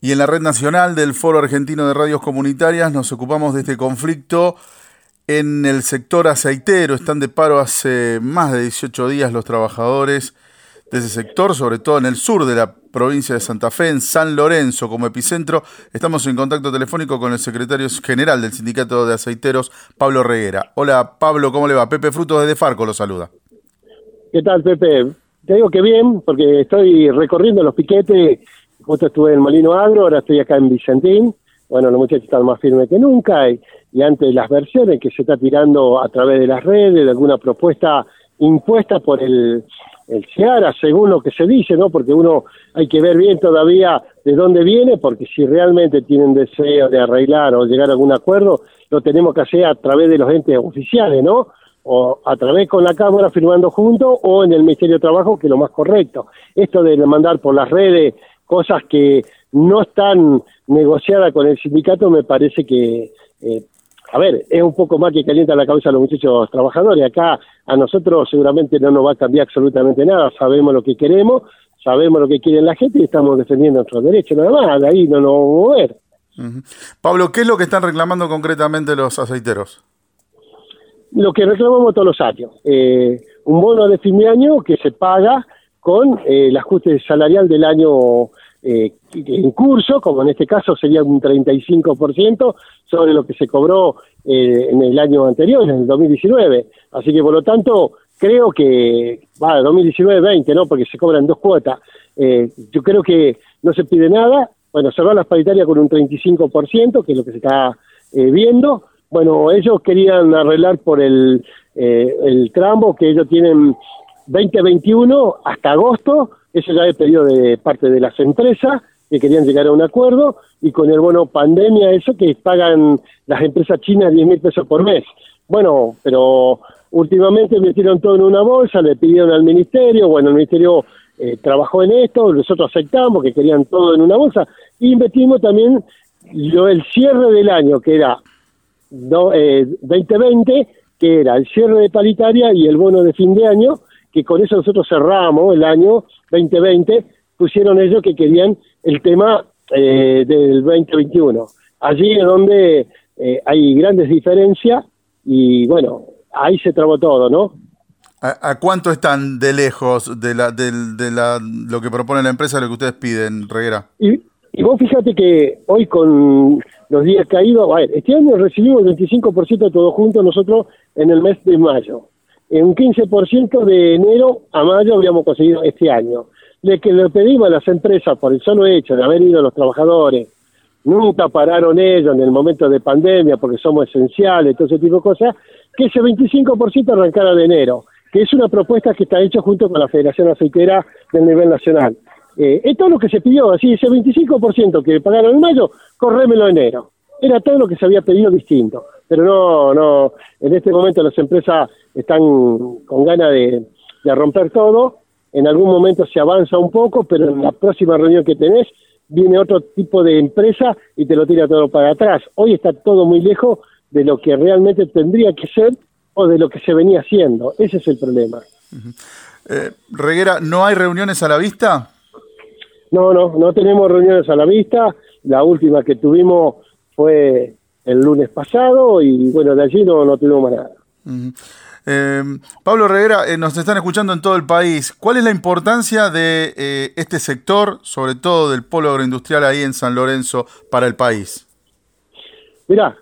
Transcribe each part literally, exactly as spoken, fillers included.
Y en la red nacional del Foro Argentino de Radios Comunitarias nos ocupamos de este conflicto en el sector aceitero. Están de paro hace más de dieciocho días los trabajadores de ese sector, sobre todo en el sur de la provincia de Santa Fe, en San Lorenzo como epicentro. Estamos en contacto telefónico con el secretario general del Sindicato de Aceiteros, Pablo Reguera. Hola Pablo, ¿cómo le va? Pepe Frutos desde Farco lo saluda. ¿Qué tal, Pepe? Te digo que bien, porque estoy recorriendo los piquetes. Justo estuve en Molino Agro, ahora estoy acá en Vicentín. Bueno, los muchachos están más firmes que nunca y, y ante las versiones que se está tirando a través de las redes, de alguna propuesta impuesta por el, el SEARA, según lo que se dice, ¿no? Porque uno hay que ver bien todavía de dónde viene, porque si realmente tienen deseo de arreglar o llegar a algún acuerdo, lo tenemos que hacer a través de los entes oficiales, ¿no? O a través con la Cámara firmando juntos o en el Ministerio de Trabajo, que es lo más correcto. Esto de mandar por las redes cosas que no están negociadas con el sindicato, me parece que, eh, a ver, es un poco más que calienta la cabeza a los muchachos trabajadores. Acá a nosotros seguramente no nos va a cambiar absolutamente nada, sabemos lo que queremos, sabemos lo que quiere la gente y estamos defendiendo nuestros derechos, nada más, de ahí no nos vamos a mover. Uh-huh. Pablo, ¿qué es lo que están reclamando concretamente los aceiteros? Lo que reclamamos todos los años, eh, un bono de fin de año que se paga con eh, el ajuste salarial del año eh, en curso, como en este caso sería un treinta y cinco por ciento sobre lo que se cobró eh, en el año anterior, en el dos mil diecinueve. Así que, por lo tanto, creo que, va, dos mil diecinueve veinte, ¿no? Porque se cobran dos cuotas. Eh, yo creo que no se pide nada. Bueno, cerrar las paritarias con un treinta y cinco por ciento, que es lo que se está eh, viendo. Bueno, ellos querían arreglar por el, eh, el tramo que ellos tienen veinte veintiuno hasta agosto. Eso ya es pedido de parte de las empresas que querían llegar a un acuerdo, y con el bono pandemia, eso que pagan las empresas chinas diez mil pesos por mes. Bueno, pero últimamente metieron todo en una bolsa, le pidieron al ministerio, bueno, el ministerio eh, trabajó en esto, nosotros aceptamos que querían todo en una bolsa, y metimos también lo, el cierre del año, que era do, eh, veinte veinte, que era el cierre de paritaria y el bono de fin de año, que con eso nosotros cerramos el año veinte veinte, pusieron ellos que querían el tema eh, del veinte veintiuno. Allí es donde eh, hay grandes diferencias y bueno, ahí se trabó todo, ¿no? ¿A, a cuánto están de lejos de la de, de la lo que propone la empresa, lo que ustedes piden, Reguera? Y, y vos fíjate que hoy con los días caídos, a ver, este año recibimos el veinticinco por ciento todos juntos nosotros en el mes de mayo. En un quince por ciento de enero a mayo habríamos conseguido este año. Le que le pedimos a las empresas por el solo hecho de haber ido los trabajadores, nunca pararon ellos en el momento de pandemia porque somos esenciales, todo ese tipo de cosas, que ese veinticinco por ciento arrancara de enero, que es una propuesta que está hecha junto con la Federación Aceitera del nivel nacional. Eh, es todo lo que se pidió, así ese veinticinco por ciento que pagaron en mayo, corrémelo en enero. Era todo lo que se había pedido distinto, pero no, no, en este momento las empresas están con ganas de, de romper todo. En algún momento se avanza un poco, pero en la próxima reunión que tenés viene otro tipo de empresa y te lo tira todo para atrás. Hoy está todo muy lejos de lo que realmente tendría que ser o de lo que se venía haciendo. Ese es el problema. Uh-huh. eh, Reguera, ¿no hay reuniones a la vista? No, no, no tenemos reuniones a la vista. La última que tuvimos fue el lunes pasado y bueno, de allí no, no tuvimos más nada. Uh-huh. Eh, Pablo Reguera, eh, nos están escuchando en todo el país. ¿Cuál es la importancia de eh, este sector, sobre todo del polo agroindustrial ahí en San Lorenzo, para el país? Mirá,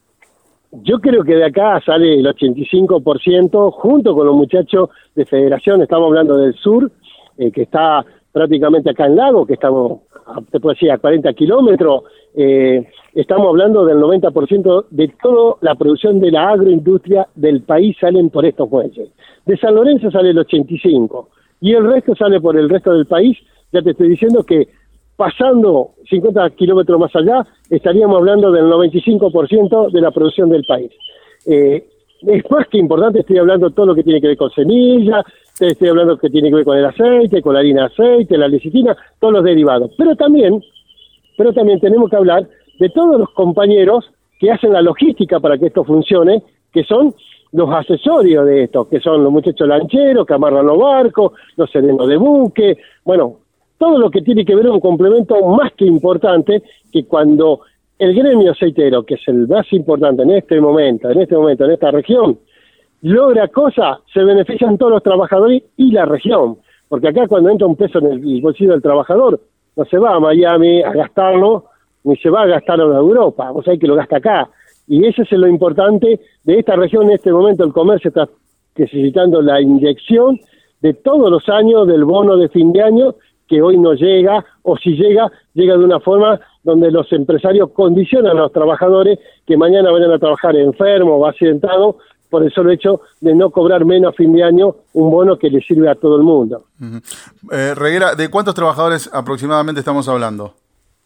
yo creo que de acá sale el ochenta y cinco por ciento junto con los muchachos de Federación. Estamos hablando del sur, eh, que está prácticamente acá en Lago, que estamos, te puedo decir, a cuarenta kilómetros. Eh, estamos hablando del noventa por ciento de toda la producción de la agroindustria del país salen por estos muelles. De San Lorenzo sale el ochenta y cinco por ciento y el resto sale por el resto del país. Ya te estoy diciendo que pasando cincuenta kilómetros más allá estaríamos hablando del noventa y cinco por ciento de la producción del país. Eh, es más que importante, estoy hablando de todo lo que tiene que ver con semillas, estoy hablando que tiene que ver con el aceite, con la harina de aceite, la lecitina, todos los derivados. Pero también pero también tenemos que hablar de todos los compañeros que hacen la logística para que esto funcione, que son los accesorios de esto, que son los muchachos lancheros que amarran los barcos, los serenos de buque. Bueno, todo lo que tiene que ver un complemento más que importante, que cuando el gremio aceitero, que es el más importante en este momento, en este momento, en esta región, logra cosas, se benefician todos los trabajadores y la región. Porque acá cuando entra un peso en el bolsillo del trabajador, no se va a Miami a gastarlo, ni se va a gastarlo en Europa, o sea, que lo gasta acá. Y eso es lo importante de esta región. En este momento el comercio está necesitando la inyección de todos los años del bono de fin de año, que hoy no llega, o si llega, llega de una forma donde los empresarios condicionan a los trabajadores que mañana vayan a trabajar enfermos o accidentados por el solo hecho de no cobrar menos a fin de año un bono que le sirve a todo el mundo. Uh-huh. eh, Reguera, ¿de cuántos trabajadores aproximadamente estamos hablando?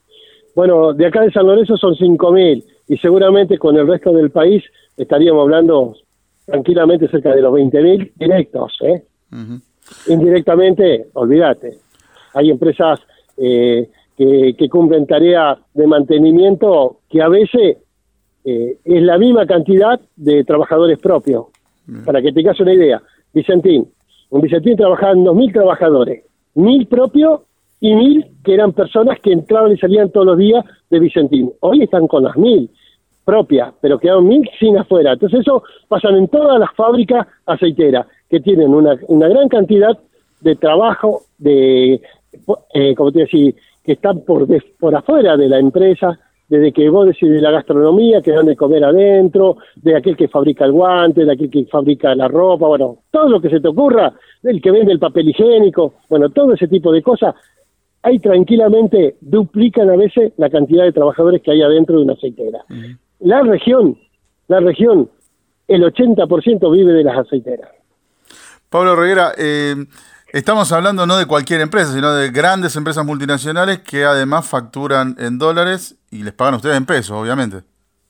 Bueno, de acá de San Lorenzo son cinco mil, y seguramente con el resto del país estaríamos hablando tranquilamente cerca de los veinte mil directos, ¿eh? Uh-huh. Indirectamente, olvídate. Hay empresas eh, que, que cumplen tareas de mantenimiento que a veces eh, es la misma cantidad de trabajadores propios. Bien. Para que tengas una idea, Vicentín, un Vicentín trabajaban dos mil trabajadores, mil propios y mil que eran personas que entraban y salían todos los días de Vicentín. Hoy están con las mil propias, pero quedaron mil sin afuera. Entonces eso pasan en todas las fábricas aceiteras, que tienen una, una gran cantidad de trabajo, de eh, como te decía, que están por, de, por afuera de la empresa, desde que vos decís de la gastronomía, que dan de comer adentro, de aquel que fabrica el guante, de aquel que fabrica la ropa, bueno, todo lo que se te ocurra, del que vende el papel higiénico, bueno, todo ese tipo de cosas, ahí tranquilamente duplican a veces la cantidad de trabajadores que hay adentro de una aceitera. Uh-huh. La región, la región, el ochenta por ciento vive de las aceiteras. Pablo Reguera, eh, estamos hablando no de cualquier empresa, sino de grandes empresas multinacionales que además facturan en dólares y les pagan a ustedes en pesos, obviamente.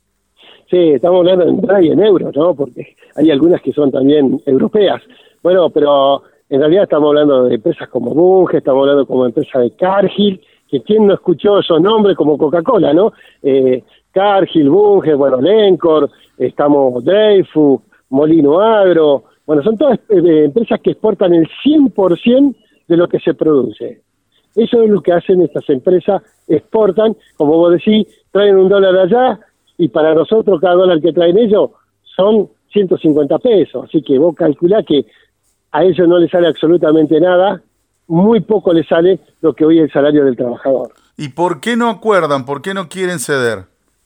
Sí, estamos hablando en dólares y en euros, ¿no? Porque hay algunas que son también europeas. Bueno, pero en realidad estamos hablando de empresas como Bunge, estamos hablando como empresa de Cargill, que quién no escuchó esos nombres como Coca-Cola, ¿no? Eh, Cargill, Bunge, bueno, Lencor, estamos Dreyfus, Molino Agro. Bueno, son todas eh, empresas que exportan el cien por ciento de lo que se produce. Eso es lo que hacen estas empresas, exportan, como vos decís, traen un dólar allá, y para nosotros cada dólar que traen ellos son ciento cincuenta pesos. Así que vos calculás que a ellos no les sale absolutamente nada, muy poco les sale lo que hoy es el salario del trabajador. ¿Y por qué no acuerdan? ¿Por qué no quieren ceder?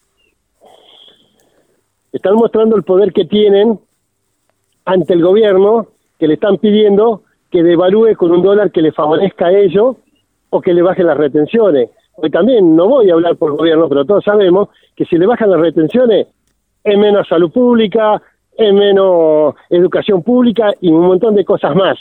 Están mostrando el poder que tienen ante el gobierno, que le están pidiendo que devalúe con un dólar que le favorezca a ellos o que le bajen las retenciones. Hoy también no voy a hablar por el gobierno, pero todos sabemos que si le bajan las retenciones es menos salud pública, es menos educación pública y un montón de cosas más.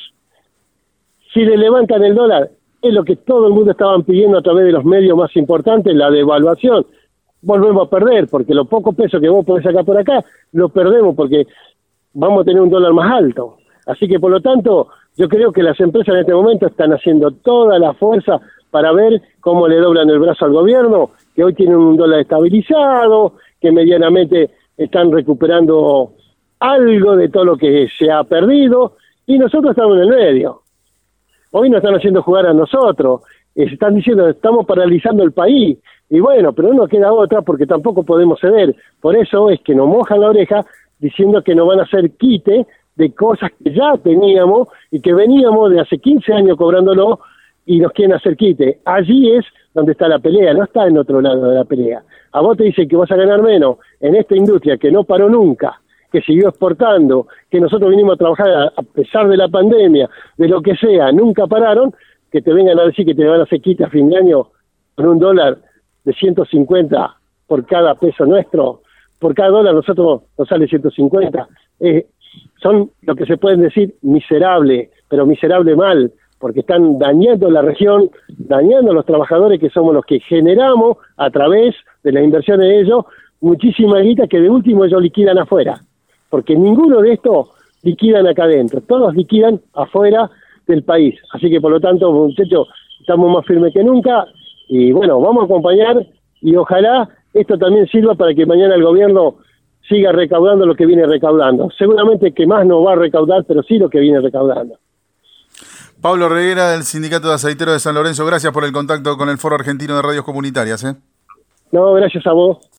Si le levantan el dólar, es lo que todo el mundo estaban pidiendo a través de los medios más importantes, la devaluación. Volvemos a perder, porque los pocos pesos que vos podés sacar por acá, lo perdemos porque vamos a tener un dólar más alto. Así que, por lo tanto, yo creo que las empresas en este momento están haciendo toda la fuerza para ver cómo le doblan el brazo al gobierno, que hoy tienen un dólar estabilizado, que medianamente están recuperando algo de todo lo que se ha perdido, y nosotros estamos en el medio. Hoy nos están haciendo jugar a nosotros, eh, se están diciendo estamos paralizando el país, y bueno, pero no nos queda otra porque tampoco podemos ceder. Por eso es que nos mojan la oreja diciendo que nos van a hacer quite de cosas que ya teníamos y que veníamos de hace quince años cobrándolo y nos quieren hacer quite. Allí es donde está la pelea, no está en otro lado de la pelea. A vos te dicen que vas a ganar menos en esta industria que no paró nunca, que siguió exportando, que nosotros vinimos a trabajar a, a pesar de la pandemia, de lo que sea, nunca pararon, que te vengan a decir que te van a hacer quite a fin de año con un dólar de ciento cincuenta por cada peso nuestro, por cada dólar nosotros nos sale ciento cincuenta. Eh, son lo que se pueden decir miserable, pero miserable mal, porque están dañando la región, dañando a los trabajadores que somos los que generamos a través de las inversiones de ellos muchísima guita que de último ellos liquidan afuera, porque ninguno de estos liquidan acá adentro, todos liquidan afuera del país. Así que por lo tanto, muchachos, estamos más firmes que nunca y bueno, vamos a acompañar y ojalá esto también sirva para que mañana el gobierno siga recaudando lo que viene recaudando. Seguramente que más no va a recaudar, pero sí lo que viene recaudando. Pablo Reguera, del Sindicato de Aceiteros de San Lorenzo, gracias por el contacto con el Foro Argentino de Radios Comunitarias. ¿eh? No, gracias a vos.